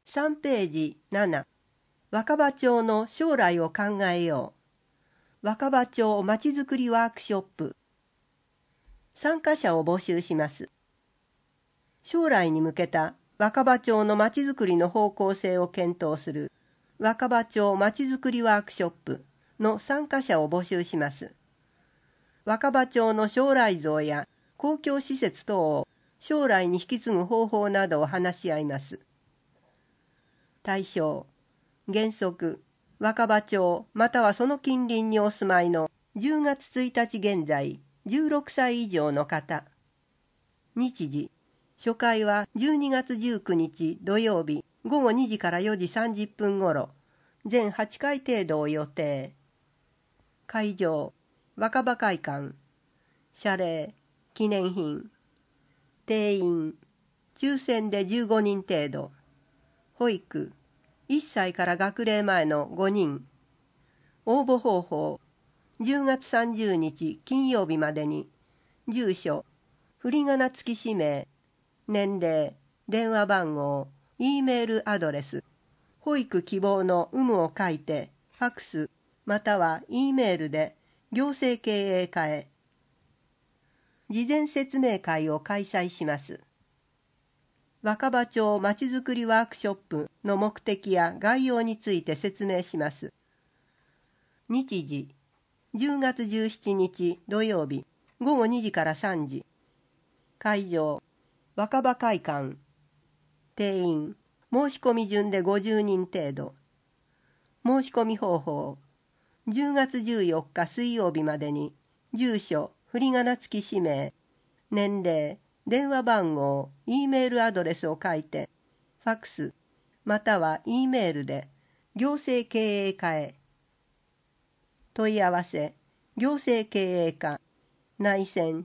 3ページ7、若葉町の将来を考えよう。若葉町まちづくりワークショップ。参加者を募集します。将来に向けた若葉町のまちづくりの方向性を検討する若葉町まちづくりワークショップの参加者を募集します。若葉町の将来像や公共施設等を将来に引き継ぐ方法などを話し合います。対象、原則、若葉町またはその近隣にお住まいの10月1日現在16歳以上の方。日時、初回は12月19日土曜日午後2時から4時30分ごろ、全8回程度を予定。会場、若葉会館。謝礼、記念品。定員、抽選で15人程度。保育、1歳から学齢前の5人。応募方法、10月30日金曜日までに、住所、振り仮名付き氏名、年齢、電話番号、Eメールアドレス、保育希望の有無を書いて、ファックスまたは Eメールで行政経営課へ。事前説明会を開催します。若葉町まちづくりワークショップの目的や概要について説明します。日時、10月17日土曜日午後2時から3時。会場、若葉会館。定員、申し込み順で50人程度。申し込み方法、10月14日水曜日までに、住所、振り仮名付き氏名、年齢、電話番号、Eメールアドレスを書いて、ファックス、または Eメールで、行政経営課へ。問い合わせ、行政経営課、内線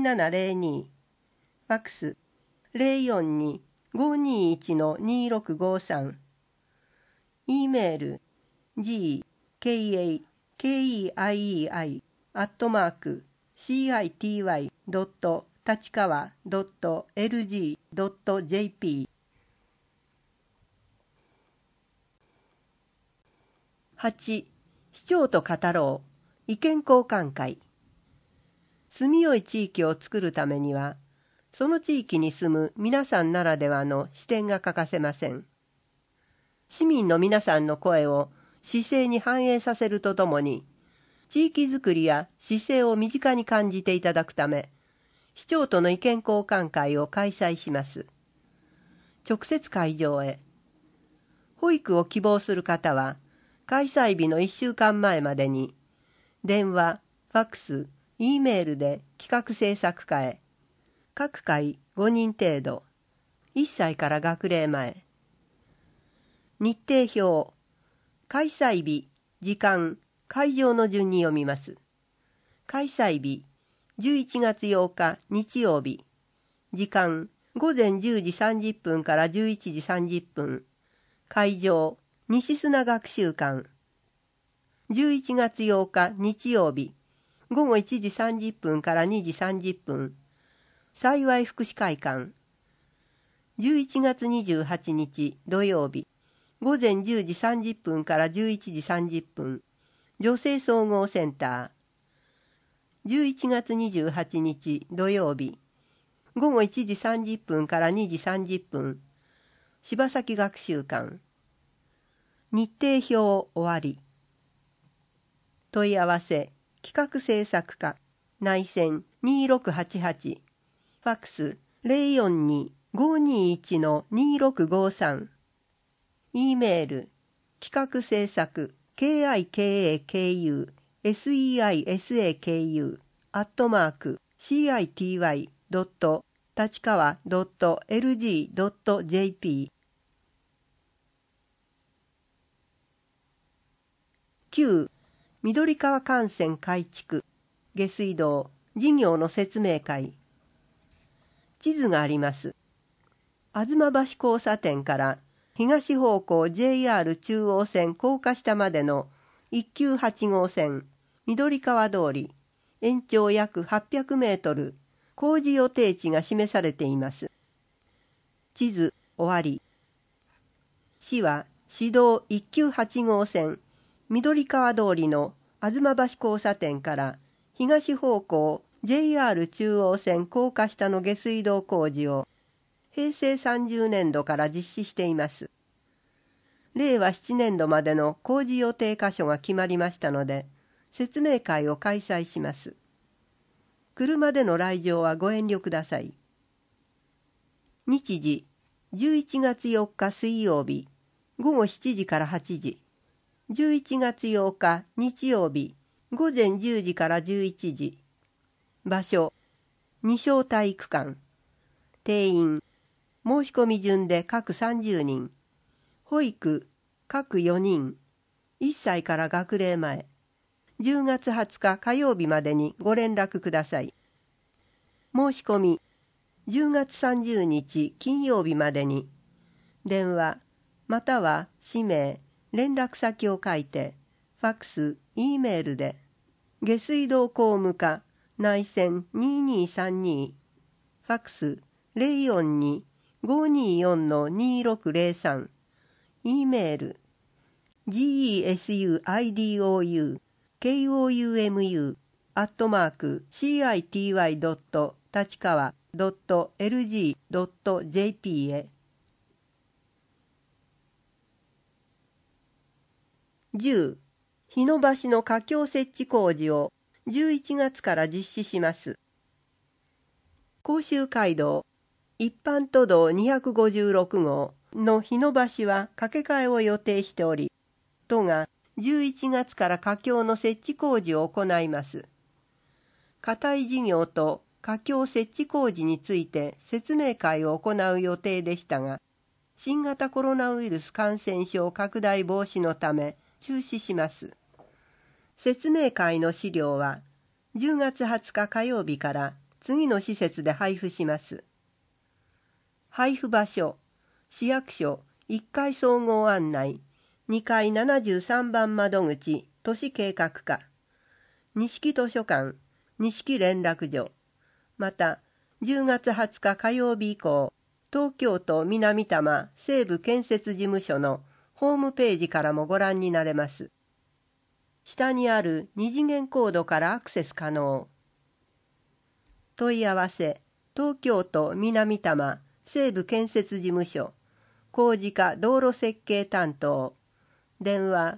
2702、ファックス、042-521-2653。Eメール、gkeii@city.tachikawa.lg.jp。 8. 市長と語ろう意見交換会。住みよい地域を作るためには、その地域に住む皆さんならではの視点が欠かせません。市民の皆さんの声を市政に反映させるとともに、地域づくりや市政を身近に感じていただくため、市長との意見交換会を開催します。直接会場へ。保育を希望する方は、開催日の1週間前までに、電話、ファックス、Eメールで企画制作課へ。各回5人程度。1歳から学齢前。日程表。開催日、時間、会場の順に読みます。開催日、11月8日日曜日。時間、午前10時30分から11時30分。会場、西砂学習館。11月8日日曜日。午後1時30分から2時30分。幸い福祉会館。11月28日土曜日。午前10時30分から11時30分。女性総合センター。11月28日土曜日。午後1時30分から2時30分。柴崎学習館。日程表終わり。問い合わせ、企画制作課、内線2688。ファックス 042-521-2653。Eメール、企画制作、KIKAKU、SEISAKU、@city.tachikawa.lg.jp。 9. 緑川幹線改築、下水道、事業の説明会。地図があります。吾妻橋交差点から東方向 JR 中央線高架下までの一級8号線緑川通り、延長約800メートル、工事予定地が示されています。地図終わり。 市は市道一級8号線緑川通りの東橋交差点から東方向 JR 中央線高架下の下水道工事を平成30年度から実施しています。令和7年度までの工事予定箇所が決まりましたので、説明会を開催します。車での来場はご遠慮ください。日時、11月4日水曜日、午後7時から8時。11月8日日曜日、午前10時から11時。場所、二小体育館。定員、申し込み順で各30人。保育、各4人。1歳から学齢前。10月20日火曜日までにご連絡ください。申し込み、10月30日金曜日までに。電話、または氏名、連絡先を書いて、ファックス、Eメールで、下水道工務課、内線2232、ファックス 042-524-2603、Eメール、gesuioumu@city.tachikawa.lg.jp へ。10. 日野橋の架橋設置工事を11月から実施します。甲州街道一般都道256号の日野橋は架け替えを予定しており、都が11月から架橋の設置工事を行います。架体事業と架橋設置工事について説明会を行う予定でしたが、新型コロナウイルス感染症拡大防止のため中止します。説明会の資料は10月20日火曜日から次の施設で配布します。配布場所、市役所1階総合案内、2階73番窓口都市計画課、錦図書館、錦連絡所、また10月20日火曜日以降、東京都南多摩西部建設事務所のホームページからもご覧になれます。下にある二次元コードからアクセス可能。問い合わせ、東京都南多摩西部建設事務所、工事課道路設計担当。電話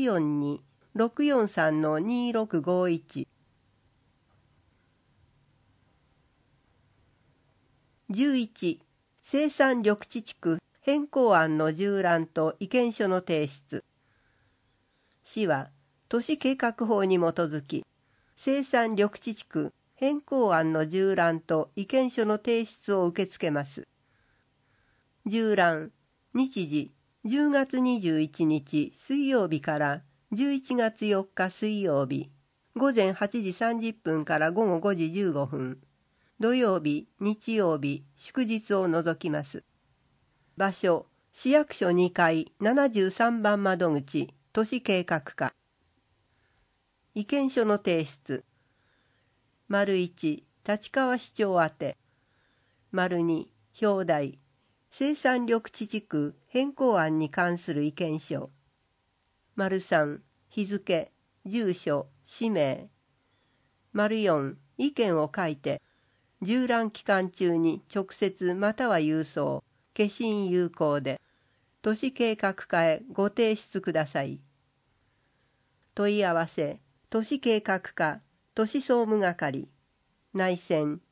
042-643-2651。11. 生産緑地地区変更案の縦覧と意見書の提出。市は都市計画法に基づき、生産緑地地区変更案の縦覧と意見書の提出を受け付けます。縦覧、日時10月21日水曜日から11月4日水曜日、午前8時30分から午後5時15分、土曜日、日曜日、祝日を除きます。場所、市役所2階73番窓口、都市計画課。意見書の提出。1、立川市長宛て。2、表題。生産緑地地区変更案に関する意見書。3、日付、住所、氏名。4、意見を書いて、縦覧期間中に直接または郵送、消印有効で、都市計画課へご提出ください。問い合わせ、都市計画課、都市総務係、内線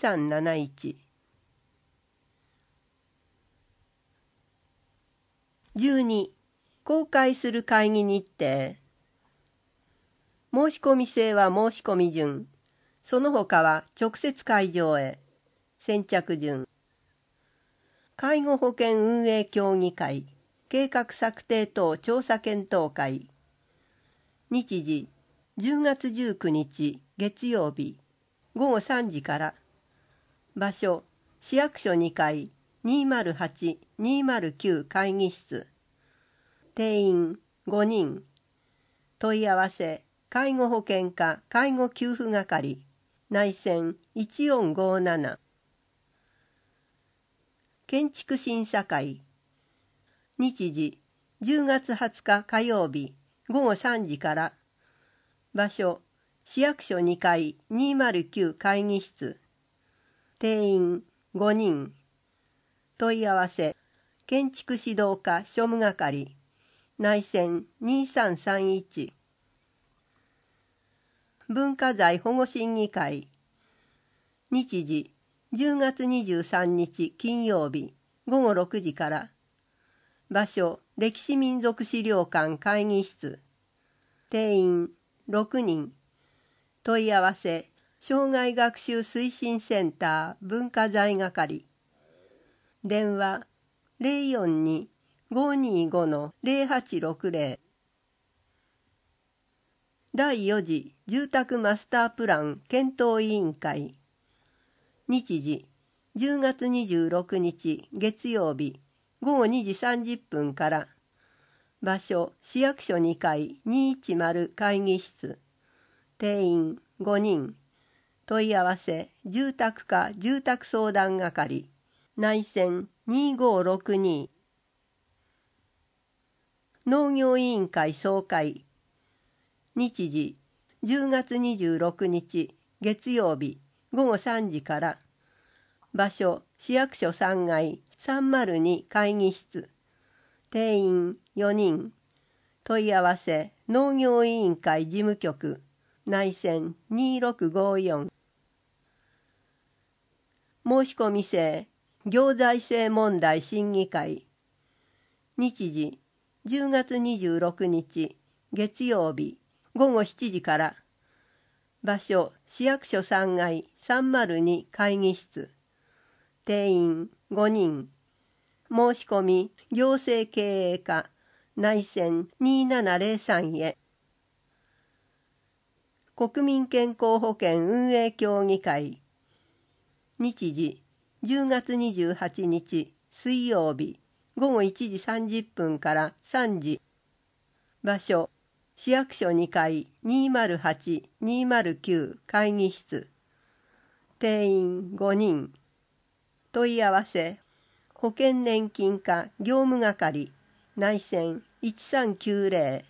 2371。12、公開する会議日程。申し込み制は申し込み順。その他は直接会場へ。先着順。介護保険運営協議会、計画策定等調査検討会。日時、10月19日月曜日、午後3時から。場所、市役所2階、208-209会議室。定員5人。問い合わせ、介護保険課介護給付係、内線1457。建築審査会。 日時10月20日火曜日午後3時から。場所市役所2階209会議室。定員5人。問い合わせ建築指導課庶務係内線2331。文化財保護審議会。日時10月23日金曜日午後6時から。場所歴史民族資料館会議室。定員6人。問い合わせ生涯学習推進センター文化財係。電話042-525-0860。第4次住宅マスタープラン検討委員会。日時10月26日月曜日午後2時30分から。場所市役所2階210会議室。定員5人。問い合わせ住宅課住宅相談係内線2562。農業委員会総会。日時10月26日月曜日午後3時から。場所市役所3階302会議室。定員4人。問い合わせ農業委員会事務局内線2654。申し込み制行財政問題審議会。日時10月26日月曜日午後7時から。場所市役所3階302会議室。定員5人。申し込み行政経営課内線2703へ。国民健康保険運営協議会。日時10月28日水曜日午後1時30分から3時。場所市役所2階208-209会議室。定員5人。問い合わせ保険年金課業務係内線1390。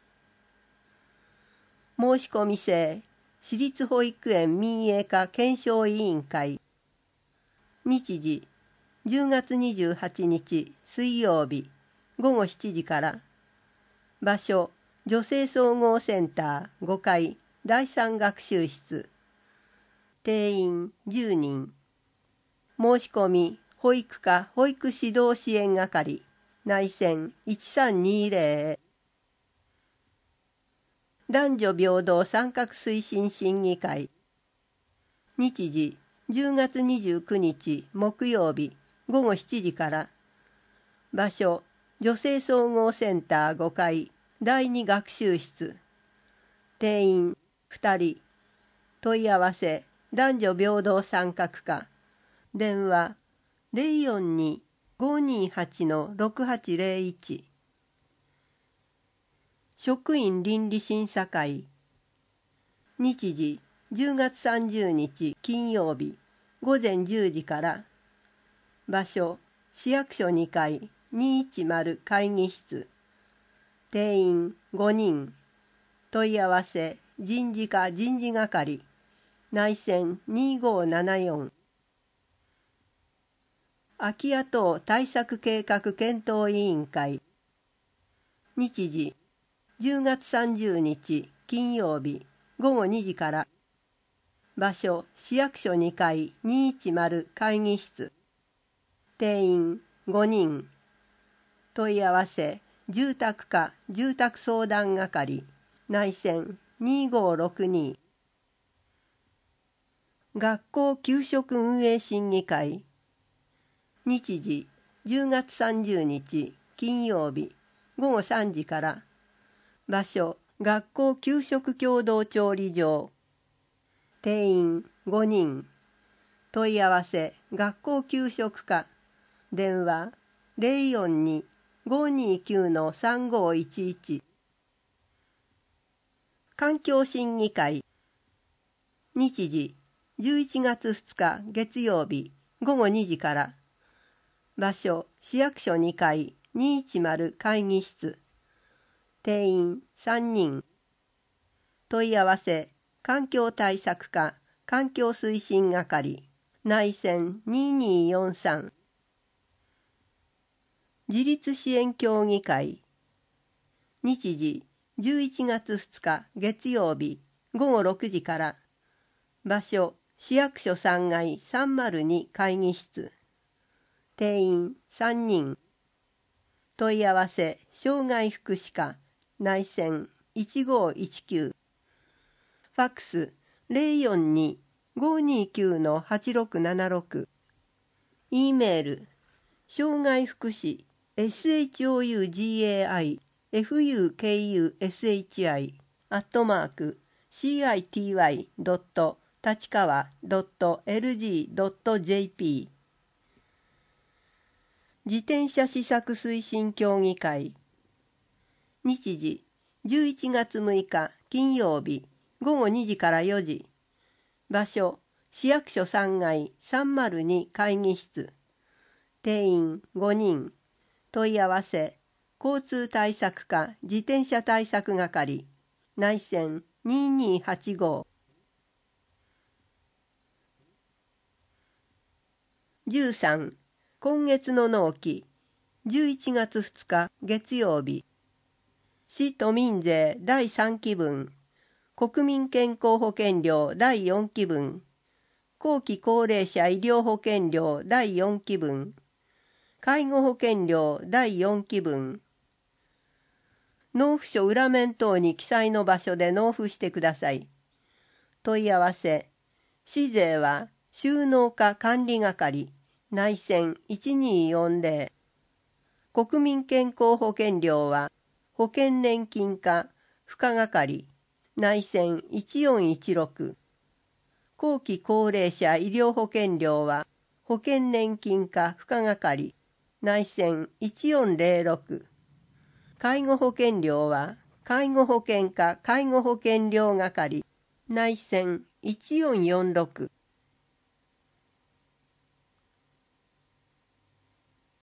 申し込み制私立保育園民営化検証委員会。日時10月28日水曜日午後7時から。場所女性総合センター5階第3学習室。定員10人。申し込み保育課保育指導支援係内線1320。男女平等参画推進審議会。日時10月29日木曜日午後7時から。場所女性総合センター5階第2学習室。定員2人。問い合わせ男女平等参画課電話042-528-6801。職員倫理審査会。日時10月30日金曜日午前10時から。場所市役所2階210会議室。定員5人。問い合わせ人事課人事係内線2574。空き家等対策計画検討委員会。日時10月30日金曜日午後2時から。場所市役所2階210会議室。定員5人。問い合わせ住宅課住宅相談係内線2562。学校給食運営審議会。日時10月30日金曜日午後3時から。場所学校給食共同調理場。定員5人。問い合わせ学校給食課電話042-529-3511。環境審議会。日時11月2日月曜日午後2時から。場所市役所2階 210会議室。定員3人。問い合わせ環境対策課環境推進係内線2243。自立支援協議会。日時11月2日月曜日午後6時から。場所市役所3階302会議室。定員3人。問い合わせ障害福祉課内線1519。ファックス 042-529-8676。E メール障害福祉 shougaifushiCity.tachikawa.lg.jp。 自転車施策推進協議会。日時11月6日金曜日午後2時から4時。場所市役所3階302会議室。定員5人。問い合わせ交通対策課自転車対策係内線2285。13今月の納期11月2日月曜日。市都民税第3期分国民健康保険料第4期分後期高齢者医療保険料第4期分介護保険料第4期分。納付書裏面等に記載の場所で納付してください。問い合わせ市税は収納課管理係内線1240。国民健康保険料は保険年金課付加係内線1416。後期高齢者医療保険料は保険年金課付加係内線1406。介護保険料は介護保険課介護保険料係内線1446。